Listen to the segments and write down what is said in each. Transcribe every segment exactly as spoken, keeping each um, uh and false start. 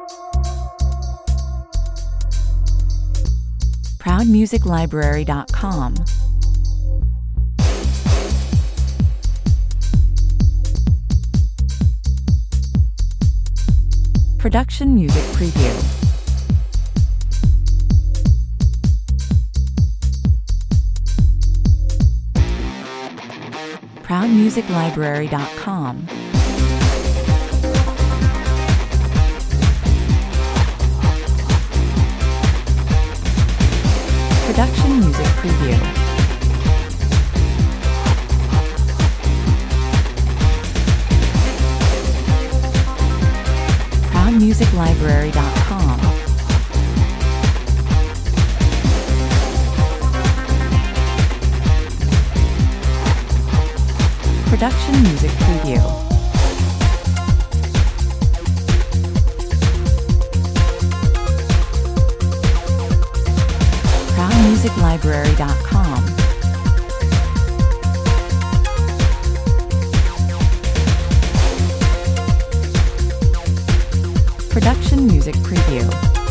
proud music library dot com. Production Music Preview. proud music library dot com. Production Music Preview. proud music library dot com. Production Music Preview. proud music library dot com. Production Music Preview.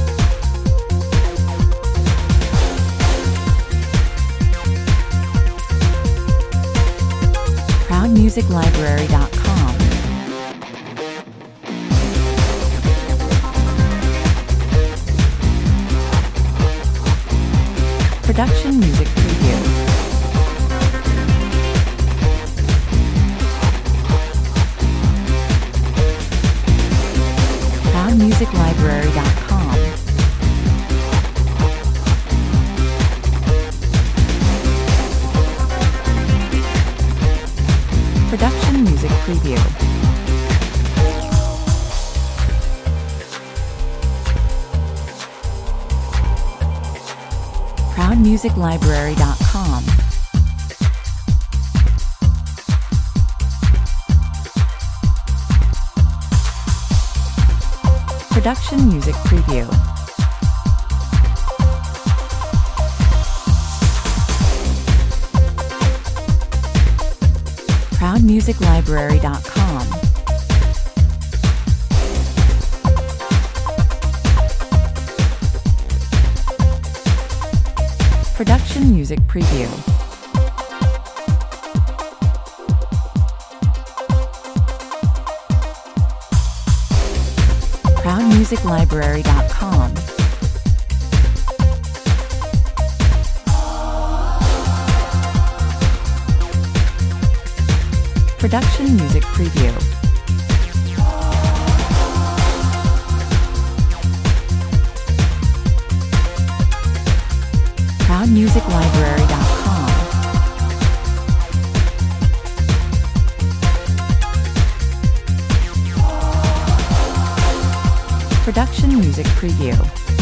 proud music library dot com. Production Music Preview. proud music library dot com. Production Music Preview. proud music library dot com. Production Music Preview. proud music library dot com. Production Music Preview. proud music library dot com. Production Music Preview. proud music library dot com. Production Music Preview.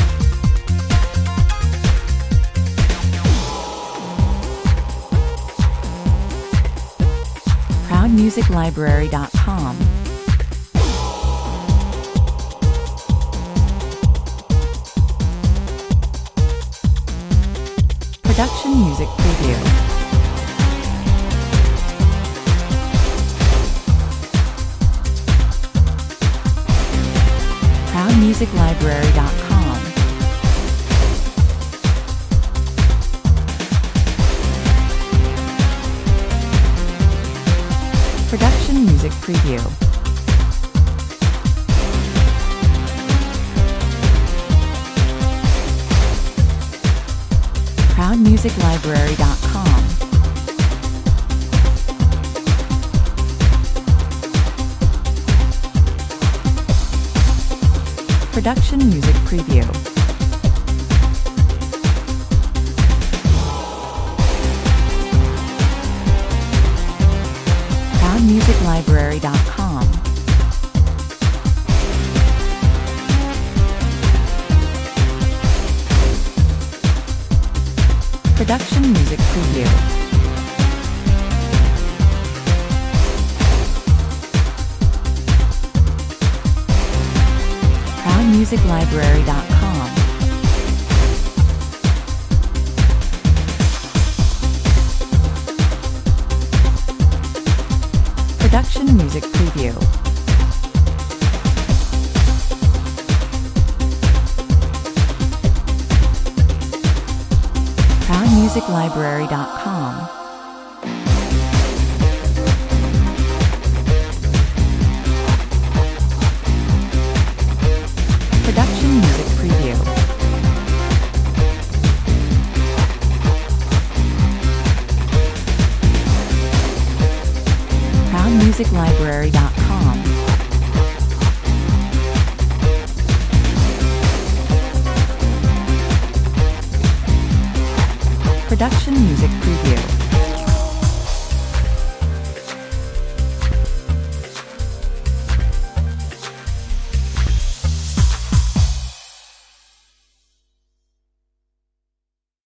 proud music library dot com. Production Music Preview. proud music library dot com. Production Music Preview. proud music library dot com. Production Music Preview. proud music library dot com. Production Music Preview. proud music library dot com. Production Music Preview. music library dot com. Production Music Preview. proud music library dot com. Production Music Preview.